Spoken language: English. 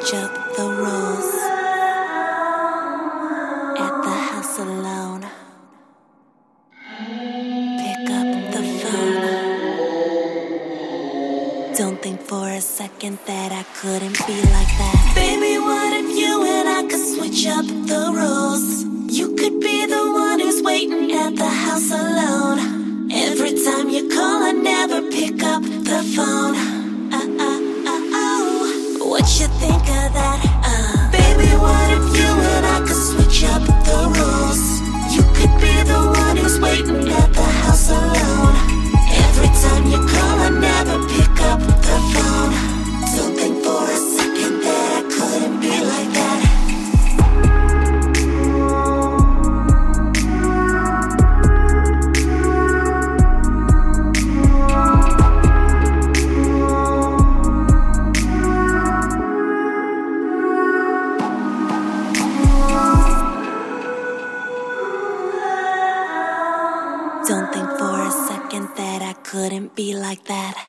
switch up the rules at the house alone. Pick up the phone. Don't think for a second that I couldn't be like that. Baby, what if you and I could switch up the rules? You could be the one who's waiting at the house alone. Every time you call, I never